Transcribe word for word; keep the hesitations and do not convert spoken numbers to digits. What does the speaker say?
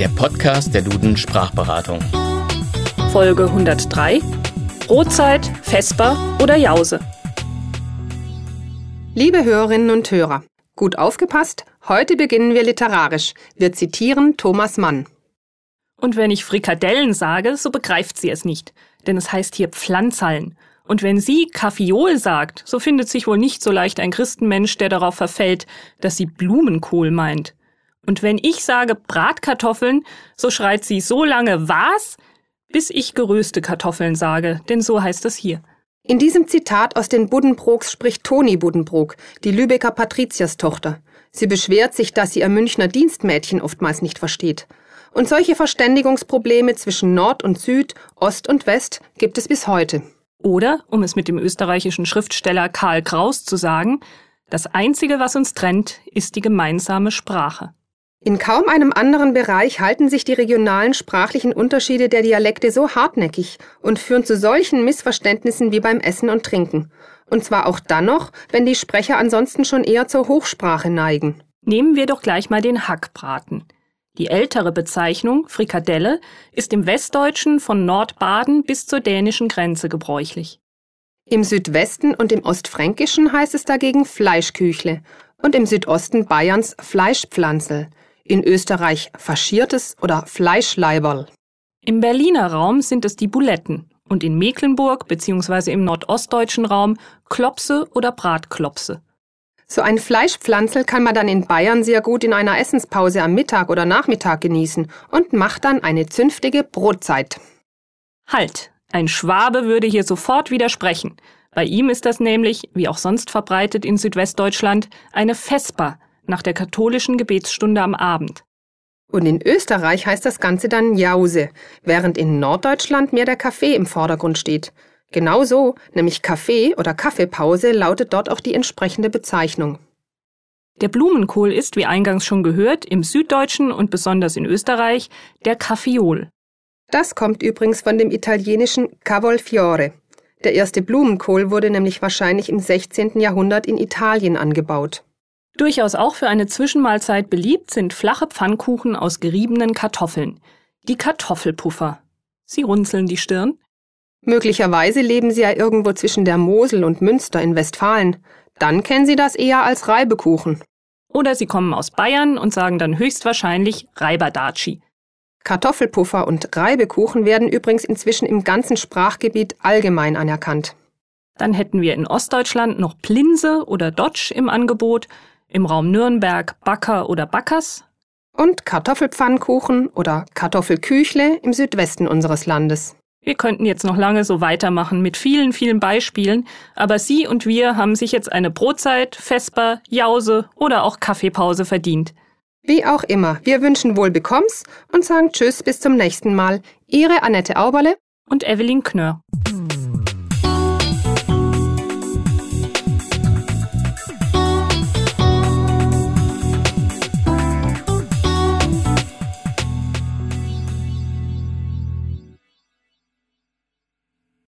der Podcast der Duden Sprachberatung. Folge hundertdrei. Brotzeit, Vesper oder Jause. Liebe Hörerinnen und Hörer, gut aufgepasst, heute beginnen wir literarisch. Wir zitieren Thomas Mann. Und wenn ich Frikadellen sage, so begreift sie es nicht, denn es heißt hier Pflanzerln. Und wenn sie Kaffeeol sagt, so findet sich wohl nicht so leicht ein Christenmensch, der darauf verfällt, dass sie Blumenkohl meint. Und wenn ich sage Bratkartoffeln, so schreit sie so lange was, bis ich geröste Kartoffeln sage, denn so heißt es hier. In diesem Zitat aus den Buddenbrooks spricht Toni Buddenbrook, die Lübecker Patrizierstochter. Sie beschwert sich, dass sie ihr Münchner Dienstmädchen oftmals nicht versteht. Und solche Verständigungsprobleme zwischen Nord und Süd, Ost und West gibt es bis heute. Oder, um es mit dem österreichischen Schriftsteller Karl Kraus zu sagen, das Einzige, was uns trennt, ist die gemeinsame Sprache. In kaum einem anderen Bereich halten sich die regionalen sprachlichen Unterschiede der Dialekte so hartnäckig und führen zu solchen Missverständnissen wie beim Essen und Trinken. Und zwar auch dann noch, wenn die Sprecher ansonsten schon eher zur Hochsprache neigen. Nehmen wir doch gleich mal den Hackbraten. Die ältere Bezeichnung, Frikadelle, ist im Westdeutschen von Nordbaden bis zur dänischen Grenze gebräuchlich. Im Südwesten und im Ostfränkischen heißt es dagegen Fleischküchle und im Südosten Bayerns Fleischpflanzl, in Österreich Faschiertes oder Fleischleiberl. Im Berliner Raum sind es die Buletten und in Mecklenburg bzw. im nordostdeutschen Raum Klopse oder Bratklopse. So ein Fleischpflanzl kann man dann in Bayern sehr gut in einer Essenspause am Mittag oder Nachmittag genießen und macht dann eine zünftige Brotzeit. Halt, ein Schwabe würde hier sofort widersprechen. Bei ihm ist das nämlich, wie auch sonst verbreitet in Südwestdeutschland, eine Vesper nach der katholischen Gebetsstunde am Abend. Und in Österreich heißt das Ganze dann Jause, während in Norddeutschland mehr der Kaffee im Vordergrund steht. Genau so, nämlich Kaffee oder Kaffeepause, lautet dort auch die entsprechende Bezeichnung. Der Blumenkohl ist, wie eingangs schon gehört, im Süddeutschen und besonders in Österreich der Kaffeeol. Das kommt übrigens von dem italienischen Cavolfiore. Der erste Blumenkohl wurde nämlich wahrscheinlich im sechzehnten Jahrhundert in Italien angebaut. Durchaus auch für eine Zwischenmahlzeit beliebt sind flache Pfannkuchen aus geriebenen Kartoffeln. Die Kartoffelpuffer. Sie runzeln die Stirn. Möglicherweise leben Sie ja irgendwo zwischen der Mosel und Münster in Westfalen. Dann kennen Sie das eher als Reibekuchen. Oder Sie kommen aus Bayern und sagen dann höchstwahrscheinlich Reiberdatschi. Kartoffelpuffer und Reibekuchen werden übrigens inzwischen im ganzen Sprachgebiet allgemein anerkannt. Dann hätten wir in Ostdeutschland noch Plinse oder Dotsch im Angebot, im Raum Nürnberg Backer oder Backers. Und Kartoffelpfannkuchen oder Kartoffelküchle im Südwesten unseres Landes. Wir könnten jetzt noch lange so weitermachen mit vielen, vielen Beispielen, aber Sie und wir haben sich jetzt eine Brotzeit, Vesper, Jause oder auch Kaffeepause verdient. Wie auch immer, wir wünschen Wohlbekommens und sagen Tschüss bis zum nächsten Mal. Ihre Annette Auberle und Evelyn Knörr.